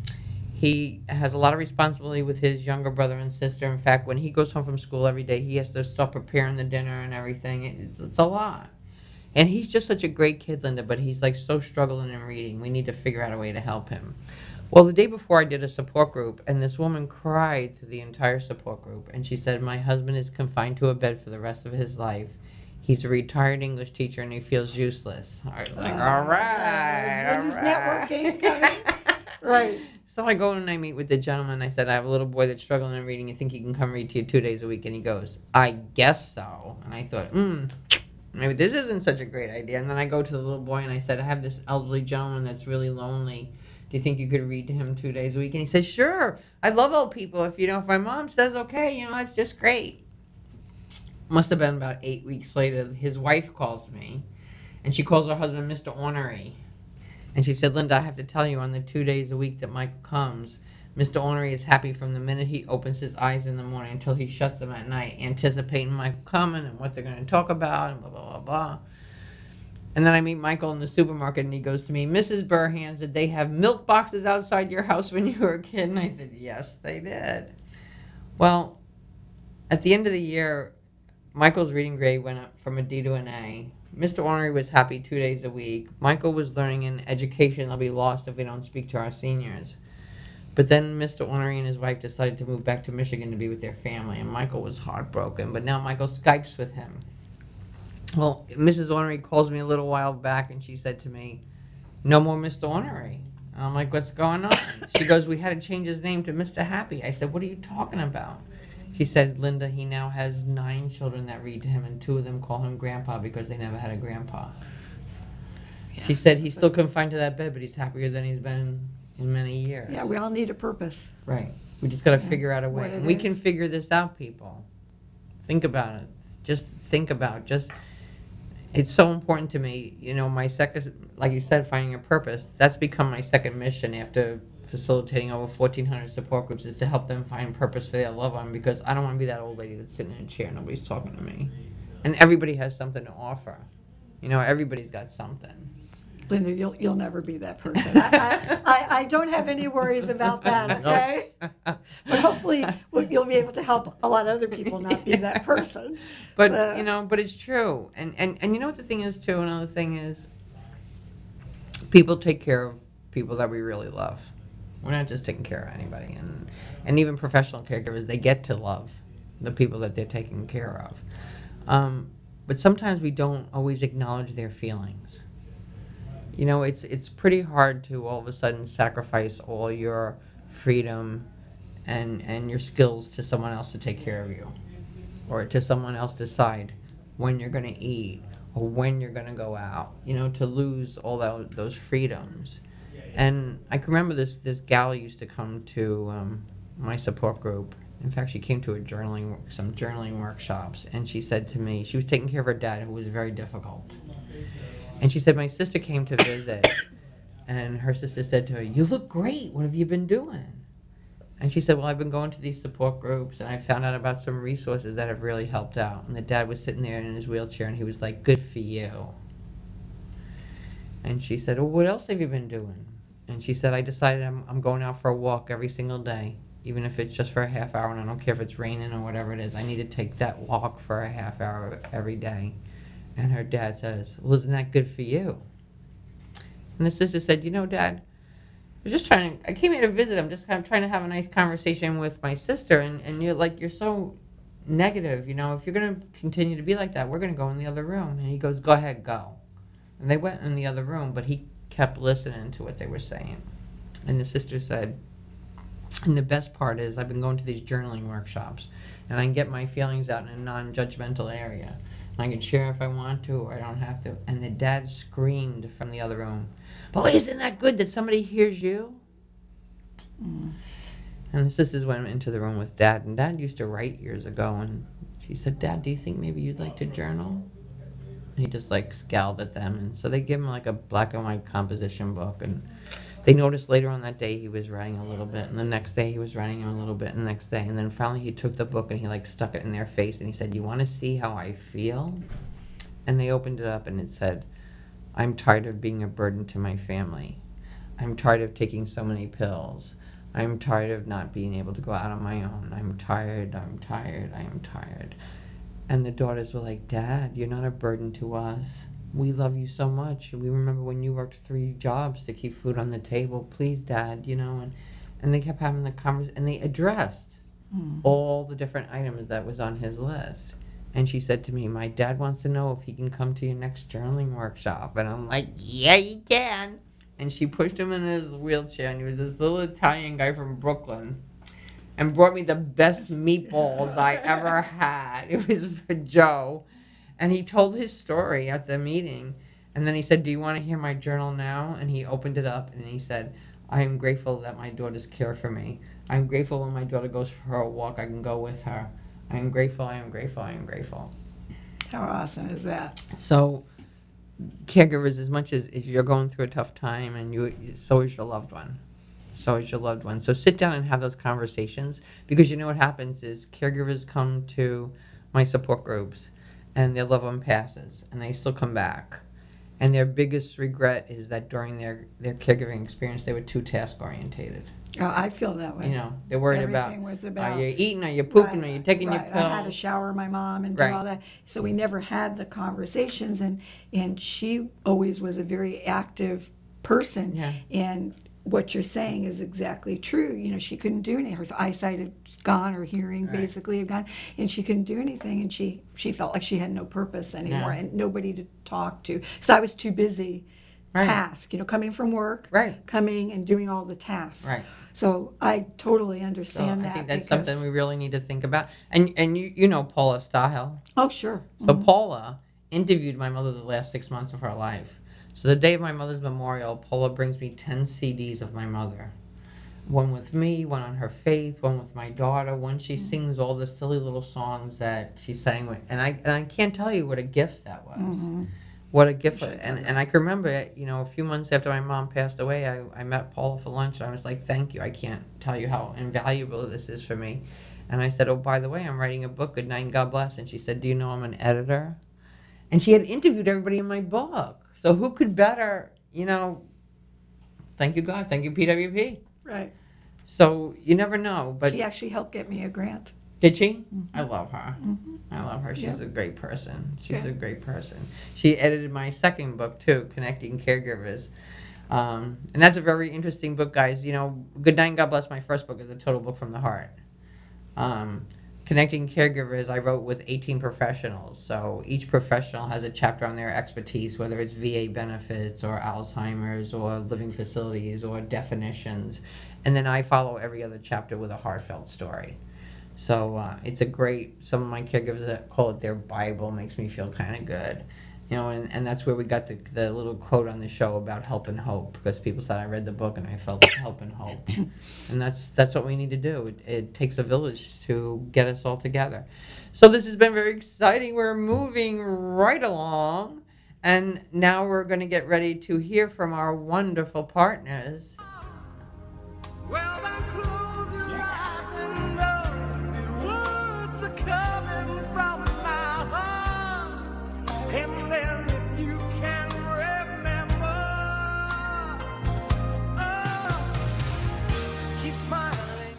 B: He has a lot of responsibility with his younger brother and sister. In fact, when he goes home from school every day, he has to start preparing the dinner and everything. It's a lot. And he's just such a great kid, Linda, but he's like so struggling in reading. We need to figure out a way to help him. Well, the day before I did a support group, and this woman cried through the entire support group, and she said, my husband is confined to a bed for the rest of his life. He's a retired English teacher, and he feels useless. I was like, all right, all
E: Linda's
B: right.
E: networking coming. Right.
B: So I go and I meet with the gentleman. I said, I have a little boy that's struggling in reading. You think he can come read to you 2 days a week? And he goes, I guess so. And I thought, maybe this isn't such a great idea. And then I go to the little boy and I said, I have this elderly gentleman that's really lonely. Do you think you could read to him 2 days a week? And he says, sure. I love old people. If my mom says okay, it's just great. Must have been about 8 weeks later. His wife calls me, and she calls her husband Mr. Ornery. And she said, Linda, I have to tell you, on the 2 days a week that Michael comes, Mr. Ornery is happy from the minute he opens his eyes in the morning until he shuts them at night, anticipating Michael coming and what they're going to talk about and blah, blah, blah, blah. And then I meet Michael in the supermarket, and he goes to me, Mrs. Burhans, did they have milk boxes outside your house when you were a kid? And I said, yes, they did. Well, at the end of the year, Michael's reading grade went up from a D to an A. Mr. Ornery was happy 2 days a week. Michael was learning an education that'll be lost if we don't speak to our seniors. But then Mr. Ornery and his wife decided to move back to Michigan to be with their family, and Michael was heartbroken. But now Michael Skypes with him. Well, Mrs. Ornery calls me a little while back, and she said to me, no more Mr. Ornery. And I'm like, what's going on? She goes, we had to change his name to Mr. Happy. I said, what are you talking about? She said, Linda, he now has 9 children that read to him, and 2 of them call him Grandpa because they never had a grandpa. Yeah. She said he's still confined to that bed, but he's happier than he's been in many years.
E: Yeah, we all need a purpose.
B: Right. We just got to figure out a way.
E: What it
B: And we
E: is.
B: can figure this out, people. Think about it. Just think about it. It's so important to me. You know, my second, like you said, finding a purpose, that's become my second mission after facilitating over 1,400 support groups, is to help them find purpose for their loved one, because I don't want to be that old lady that's sitting in a chair, nobody's talking to me. And everybody has something to offer. You know, everybody's got something.
E: Linda, you'll never be that person. I don't have any worries about that, okay? But hopefully you'll be able to help a lot of other people not be that person.
B: But, you know, but it's true. And you know what the thing is, too? Another thing is people take care of people that we really love. We're not just taking care of anybody. And even professional caregivers, they get to love the people that they're taking care of. But sometimes we don't always acknowledge their feelings. You know, it's pretty hard to all of a sudden sacrifice all your freedom and your skills to someone else to take care of you, or to someone else decide when you're going to eat or when you're going to go out, you know, to lose all those freedoms. And I can remember this gal used to come to my support group. In fact, she came to some journaling workshops, and she said to me, she was taking care of her dad, who was very difficult. And she said, my sister came to visit, and her sister said to her, "You look great. What have you been doing?" And she said, "Well, I've been going to these support groups, and I found out about some resources that have really helped out." And the dad was sitting there in his wheelchair, and he was like, "Good for you." And she said, "Well, what else have you been doing?" And she said, "I decided I'm going out for a walk every single day, even if it's just for a half hour, and I don't care if it's raining or whatever it is. I need to take that walk for a half hour every day." And her dad says, "Well, isn't that good for you?" And the sister said, "You know, Dad, I came here to visit. I'm trying to have a nice conversation with my sister, and you're so negative. You know, if you're going to continue to be like that, we're going to go in the other room." And he goes, "Go ahead, go." And they went in the other room, but he kept listening to what they were saying. And the sister said, "And the best part is I've been going to these journaling workshops, and I can get my feelings out in a non-judgmental area. I can share if I want to, or I don't have to." And the dad screamed from the other room, "Well, isn't that good that somebody hears you?" And the sisters went into the room with Dad, and Dad used to write years ago, and she said, "Dad, do you think maybe you'd like to journal?" And he just like scowled at them, and so they gave him like a black and white composition book, and they noticed later on that day he was writing a little bit, and the next day he was writing a little bit, and the next day, and then finally he took the book and he like stuck it in their face, and he said, "You want to see how I feel?" And they opened it up, and it said, "I'm tired of being a burden to my family. I'm tired of taking so many pills. I'm tired of not being able to go out on my own. I'm tired, I am tired." And the daughters were like, "Dad, you're not a burden to us. We love you so much. We remember when you worked 3 jobs to keep food on the table. Please, Dad," you know. And they kept having the conversation, and they addressed all the different items that was on his list. And she said to me, "My dad wants to know if he can come to your next journaling workshop." And I'm like, "Yeah, he can." And she pushed him in his wheelchair, and he was this little Italian guy from Brooklyn, and brought me the best meatballs I ever had. It was for Joe. And he told his story at the meeting. And then he said, "Do you want to hear my journal now?" And he opened it up, and he said, "I am grateful that my daughters care for me. I'm grateful when my daughter goes for a walk, I can go with her. I am grateful, I am grateful, I am grateful."
E: How awesome is that?
B: So caregivers, as much as you're going through a tough time, and so is your loved one. So is your loved one. So sit down and have those conversations, because you know what happens is caregivers come to my support groups, and their loved one passes, and they still come back. And their biggest regret is that during their caregiving experience, they were too task-orientated.
E: Oh, I feel that way.
B: You know, they're worried
E: Everything was about,
B: are you eating, are you pooping,
E: right,
B: are you taking your
E: right.
B: pills?
E: I had to shower my mom and do
B: Right.
E: all that. So we never had the conversations, and she always was a very active person.
B: Yeah.
E: And what you're saying is exactly true. You know, she couldn't do anything. Her eyesight had gone, her hearing
B: Right.
E: basically had gone, and she couldn't do anything, and she felt like she had no purpose anymore,
B: Yeah.
E: and nobody to talk to. So I was too busy.
B: Right.
E: Task, you know, coming from work,
B: Right.
E: coming and doing all the tasks.
B: Right.
E: So I totally
B: So
E: understand
B: I
E: that.
B: think that's
E: because-
B: something we really need to think about. And you know Paula Stahel.
E: Oh, sure.
B: So Paula interviewed my mother the last 6 months of her life. So the day of my mother's memorial, Paula brings me 10 CDs of my mother. one with me, one on her faith, one with my daughter. One she sings all the silly little songs that she sang with, and I can't tell you what a gift that was. What a gift! And I can remember, a few months after my mom passed away, I met Paula for lunch, and I was like, "Thank you. I can't tell you how invaluable this is for me." And I said, "Oh, by the way, I'm writing a book, Good Night and God Bless." And she said, "Do you know I'm an editor?" And she had interviewed everybody in my book. So who could better, thank you, God. Thank you, PWP.
E: Right.
B: So you never know. But
E: She actually helped get me a grant.
B: did she? I love her. I love her. She's a great person. She's a great person. She edited my second book, too, Connecting Caregivers. And that's a very interesting book, guys. Good Night and God Bless, my first book, is a total book from the heart. Connecting Caregivers, I wrote with 18 professionals. So each professional has a chapter on their expertise, whether it's VA benefits or Alzheimer's or living facilities or definitions. And then I follow every other chapter with a heartfelt story. So it's a great, some of my caregivers that call it their Bible, makes me feel kind of good. And that's where we got the little quote on the show about help and hope, because people said I read the book and I felt help and hope. And that's what we need to do. It takes a village to get us all together. So this has been very exciting. We're moving right along. And now we're going to get ready to hear from our wonderful partners.
F: Well, then close your eyes and know the words are coming from my heart. And then if you can remember, keep smiling.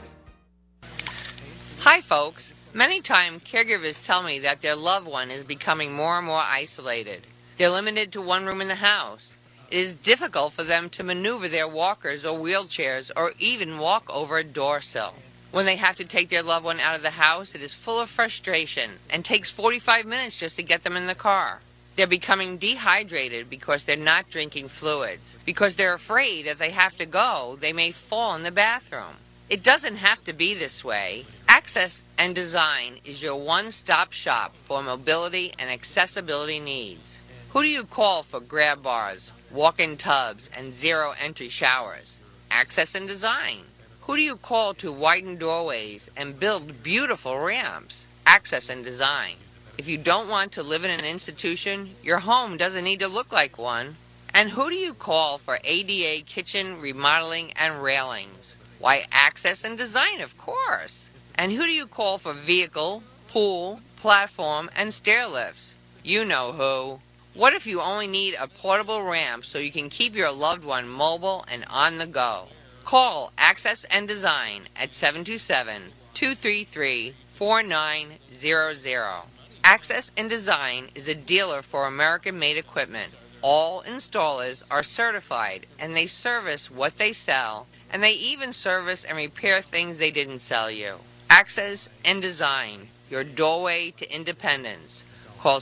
G: Hi, folks. Many times, caregivers tell me that their loved one is becoming more and more isolated. They're limited to one room in the house. It is difficult for them to maneuver their walkers or wheelchairs or even walk over a door sill. When they have to take their loved one out of the house, it is full of frustration and takes 45 minutes just to get them in the car. They're becoming dehydrated because they're not drinking fluids, because they're afraid if they have to go, they may fall in the bathroom. It doesn't have to be this way. Access and Design is your one-stop shop for mobility and accessibility needs. Who do you call for grab bars, walk-in tubs, and zero-entry showers? Access and Design. Who do you call to widen doorways and build beautiful ramps? Access and Design. If you don't want to live in an institution, your home doesn't need to look like one. And who do you call for ADA kitchen remodeling and railings? Why, Access and Design, of course. And who do you call for vehicle, pool, platform, and stair lifts? You know who. What if you only need a portable ramp so you can keep your loved one mobile and on the go? Call Access and Design at 727-233-4900. Access and Design is a dealer for American-made equipment. All installers are certified, and they service what they sell, and they even service and repair things they didn't sell you. Access and Design, your doorway to independence. Call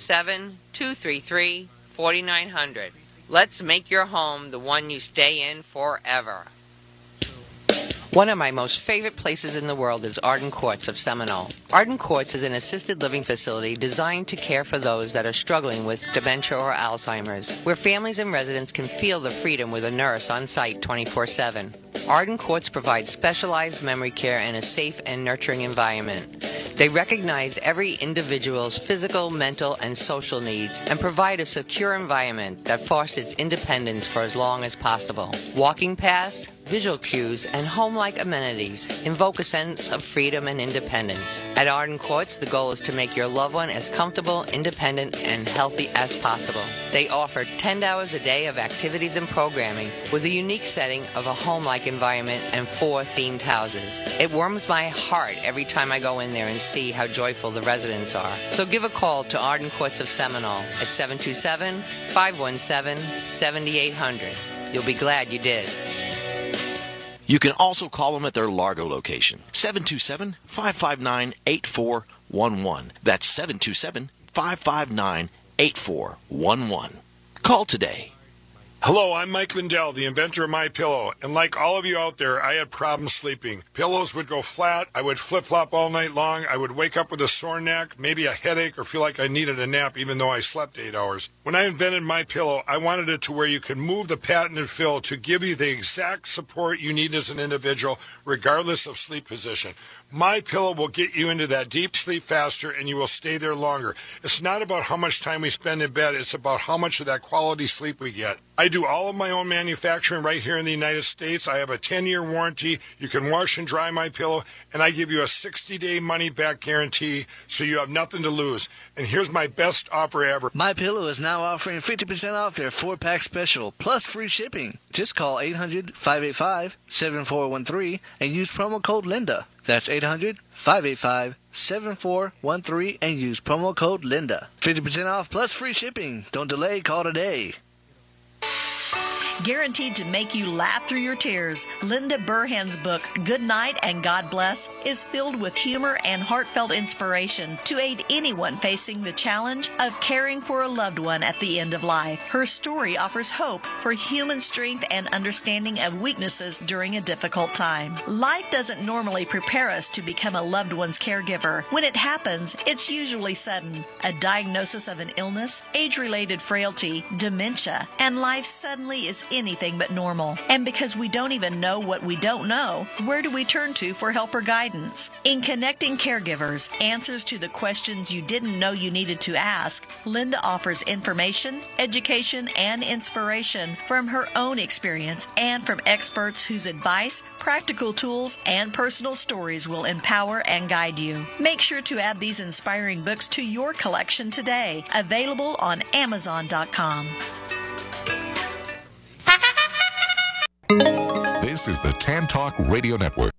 G: 727-233-4900. Let's make your home the one you stay in forever. One of my most favorite places in the world is Arden Courts of Seminole. Arden Courts is an assisted living facility designed to care for those that are struggling with dementia or Alzheimer's, where families and residents can feel the freedom with a nurse on site 24/7. Arden Courts provides specialized memory care in a safe and nurturing environment. They recognize every individual's physical, mental, and social needs and provide a secure environment that fosters independence for as long as possible. Walking paths, visual cues, and home-like amenities invoke a sense of freedom and independence. At Arden Courts, the goal is to make your loved one as comfortable, independent, and healthy as possible. They offer 10 hours a day of activities and programming with a unique setting of a home-like environment and 4 themed houses. It warms my heart every time I go in there and see how joyful the residents are. So give a call to Arden Courts of Seminole at 727-517-7800. You'll be glad you did.
I: You can also call them at their Largo location, 727-559-8411. That's 727-559-8411. Call today.
J: Hello, I'm Mike Lindell, the inventor of My Pillow, and like all of you out there, I had problems sleeping. Pillows would go flat, I would flip-flop all night long, I would wake up with a sore neck, maybe a headache, or feel like I needed a nap even though I slept 8 hours. When I invented My Pillow, I wanted it to where you could move the patented fill to give you the exact support you need as an individual, regardless of sleep position. My Pillow will get you into that deep sleep faster, and you will stay there longer. It's not about how much time we spend in bed. It's about how much of that quality sleep we get. I do all of my own manufacturing right here in the United States. I have a 10-year warranty. You can wash and dry My Pillow, and I give you a 60-day money-back guarantee, so you have nothing to lose. And here's my best offer ever.
K: My Pillow is now offering 50% off their 4-pack special, plus free shipping. Just call 800-585-7413 and use promo code Linda. That's 800-585-7413 and use promo code Linda. 50% off plus free shipping. Don't delay, call today.
A: Guaranteed to make you laugh through your tears, Linda Burhan's book, Good Night and God Bless, is filled with humor and heartfelt inspiration to aid anyone facing the challenge of caring for a loved one at the end of life. Her story offers hope for human strength and understanding of weaknesses during a difficult time. Life doesn't normally prepare us to become a loved one's caregiver. When it happens, it's usually sudden. A diagnosis of an illness, age-related frailty, dementia, and life suddenly is anything but normal. And because we don't even know what we don't know, where do we turn to for help or guidance? In Connecting Caregivers, Answers to the Questions You Didn't Know You Needed to Ask, Linda offers information, education, and inspiration from her own experience and from experts whose advice, practical tools, and personal stories will empower and guide you. Make sure to add these inspiring books to your collection today. Available on Amazon.com.
H: This is the Tan Talk Radio Network.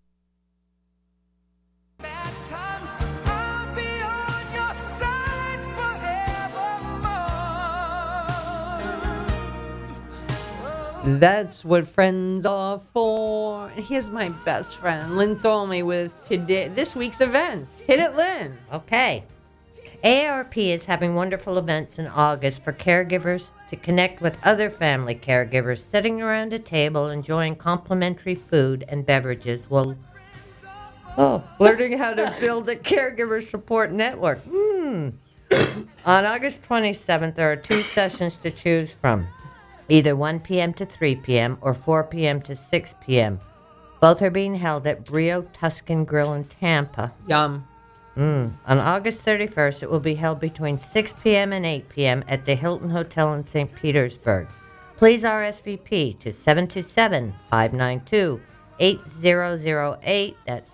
B: That's what friends are for. And here's my best friend, Lynn Thorley, with this week's events. Hit it, Lynn.
C: Okay. AARP is having wonderful events in August for caregivers to connect with other family caregivers sitting around a table enjoying complimentary food and beverages while
B: Learning how to build a caregiver support network.
C: On August 27th, there are 2 sessions to choose from, either 1 p.m. to 3 p.m. or 4 p.m. to 6 p.m. Both are being held at Brio Tuscan Grill in Tampa.
B: Yum.
C: On August 31st, it will be held between 6 p.m. and 8 p.m. at the Hilton Hotel in St. Petersburg. Please RSVP to 727-592-8008. That's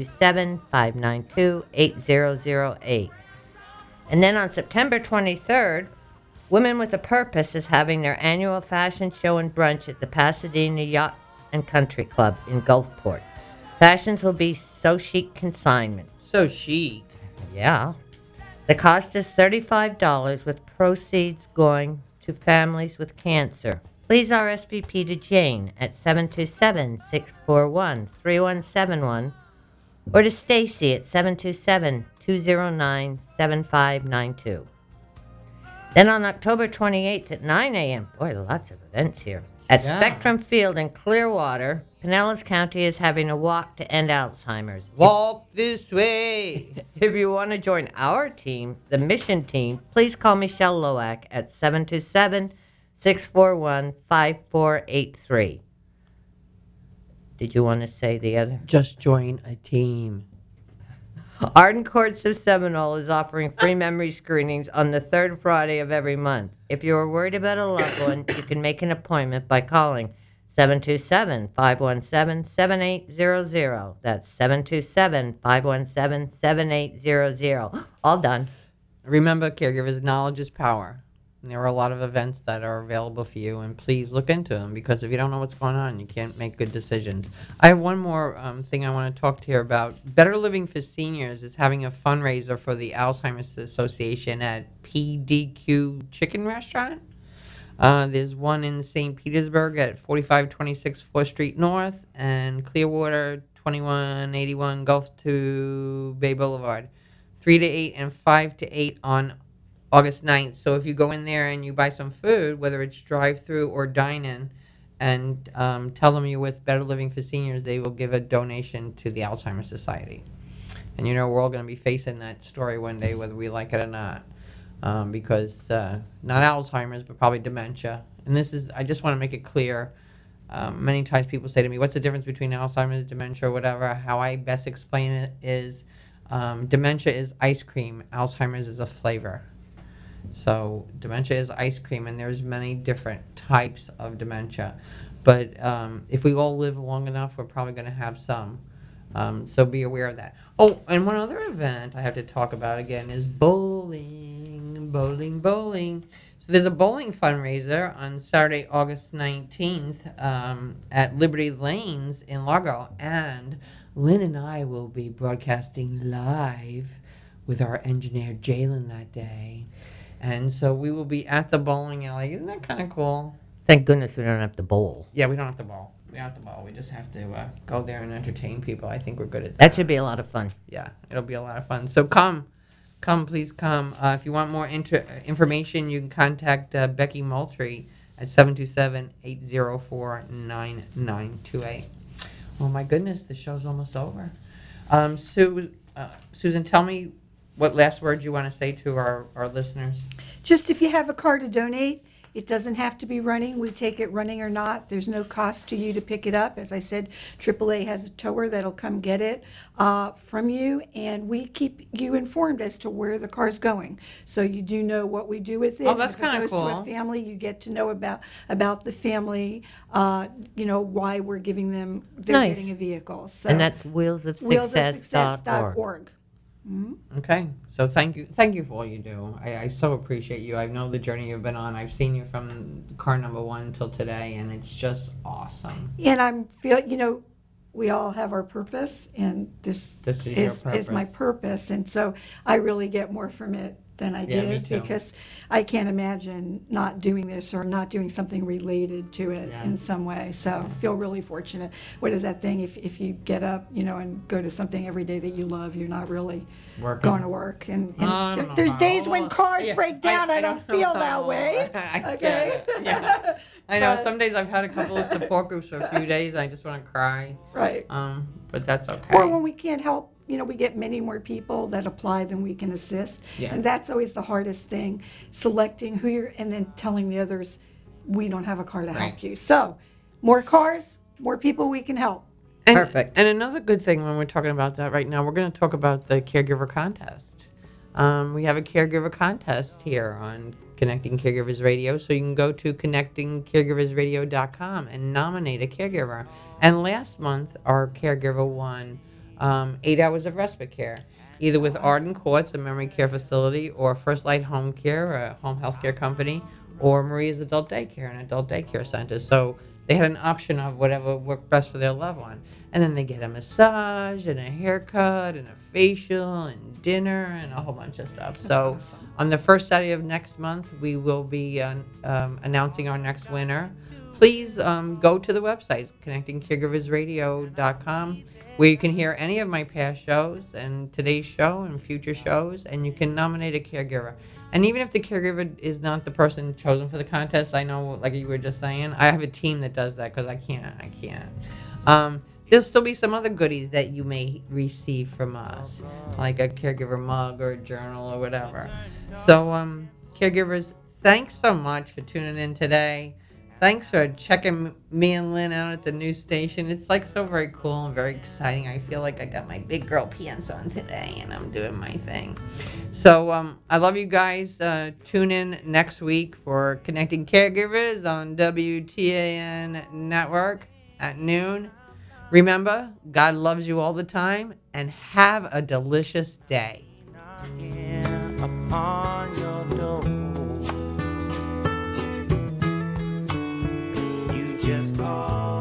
C: 727-592-8008. And then on September 23rd, Women with a Purpose is having their annual fashion show and brunch at the Pasadena Yacht and Country Club in Gulfport. Fashions will be so chic consignment.
B: So chic.
C: Yeah. The cost is $35 with proceeds going to families with cancer. Please RSVP to Jane at 727-641-3171 or to Stacy at 727-209-7592. Then on October 28th at 9 a.m., boy, lots of events here, at Spectrum Field in Clearwater, Pinellas County is having a walk to end Alzheimer's.
B: Walk this way.
C: If you want to join our team, the mission team, please call Michelle Loack at 727-641-5483. Did you want to say the other?
B: Just join a team.
C: Arden Courts of Seminole is offering free memory screenings on the 3rd Friday of every month. If you are worried about a loved one, you can make an appointment by calling 727-517-7800. That's 727-517-7800. All done.
B: Remember, caregivers, knowledge is power. And there are a lot of events that are available for you, and please look into them, because if you don't know what's going on, you can't make good decisions. I have one more thing I want to talk to you about. Better Living for Seniors is having a fundraiser for the Alzheimer's Association at PDQ Chicken Restaurant. There's one in St. Petersburg at 4526 4th Street North, and Clearwater 2181 Gulf to Bay Boulevard. 3 to 8 and 5 to 8 on August 9th. So if you go in there and you buy some food, whether it's drive-through or dine-in, and tell them you're with Better Living for Seniors, they will give a donation to the Alzheimer's Society. And you know, we're all going to be facing that story one day, whether we like it or not, because not Alzheimer's, but probably dementia. And this is, I just want to make it clear. Many times people say to me, what's the difference between Alzheimer's, dementia, or whatever? How I best explain it is dementia is ice cream. Alzheimer's is a flavor. So dementia is ice cream, and there's many different types of dementia. But if we all live long enough, we're probably going to have some. So be aware of that. Oh, and one other event I have to talk about again is bowling. So there's a bowling fundraiser on Saturday, August 19th at Liberty Lanes in Largo. And Lynn and I will be broadcasting live with our engineer, Jalen, that day. And so we will be at the bowling alley. Isn't that kind of cool?
C: Thank goodness we don't have to bowl.
B: Yeah, we don't have to bowl. We don't have to bowl. We just have to go there and entertain people. I think we're good at that.
C: That should be a lot of fun.
B: Yeah, it'll be a lot of fun. So please come. If you want more information, you can contact Becky Moultrie at 727-804-9928. Oh my goodness, the show's almost over. Susan, tell me what last words you want to say to our listeners.
E: Just if you have a car to donate, it doesn't have to be running. We take it running or not. There's no cost to you to pick it up. As I said, AAA has a tower that'll come get it from you, and we keep you informed as to where the car's going. So you do know what we do with it.
B: Oh, that's kind of cool.
E: If it goes to a family, you get to know about the family, why we're giving them, they're getting a vehicle. So
C: and that's wheelsofsuccess.org.
E: Mm-hmm.
B: Okay, so thank you for all you do. I so appreciate you. I know the journey you've been on. I've seen you from car number 1 till today, and it's just awesome.
E: And we all have our purpose, and this is my purpose, and so I really get more from it than I did, because I can't imagine not doing this or not doing something related to it in some way. So I feel really fortunate. What is that thing? If you get up, and go to something every day that you love, you're not really going to work. And there's days when cars break down. I don't feel that way. Okay.
B: Yeah. I know. Some days I've had a couple of support groups for a few days, and I just want to cry.
E: Right.
B: But that's okay.
E: Or when we can't help. We get many more people that apply than we can assist. Yeah. And that's always the hardest thing, selecting who you're, and then telling the others, we don't have a car to help you. So, more cars, more people we can help.
B: Perfect. And another good thing when we're talking about that right now, we're going to talk about the caregiver contest. We have a caregiver contest here on Connecting Caregivers Radio, so you can go to connectingcaregiversradio.com and nominate a caregiver. And last month, our caregiver won 8 hours of respite care, either with Arden Courts, a memory care facility, or First Light Home Care, a home health care company, or Maria's Adult Daycare, an adult daycare center. So they had an option of whatever worked best for their loved one. And then they get a massage and a haircut and a facial and dinner and a whole bunch of stuff. That's so awesome. On the first Saturday of next month, we will be announcing our next winner. Please go to the website, connectingcaregiversradio.com, where you can hear any of my past shows and today's show and future shows, and you can nominate a caregiver. And even if the caregiver is not the person chosen for the contest, I know, like you were just saying, I have a team that does that because I can't. There'll still be some other goodies that you may receive from us, like a caregiver mug or a journal or whatever. So, caregivers, thanks so much for tuning in today. Thanks for checking me and Lynn out at the new station. It's so very cool and very exciting. I feel like I got my big girl pants on today and I'm doing my thing. So I love you guys. Tune in next week for Connecting Caregivers on WTAN Network at noon. Remember, God loves you all the time, and have a delicious day. Upon your door. Just call.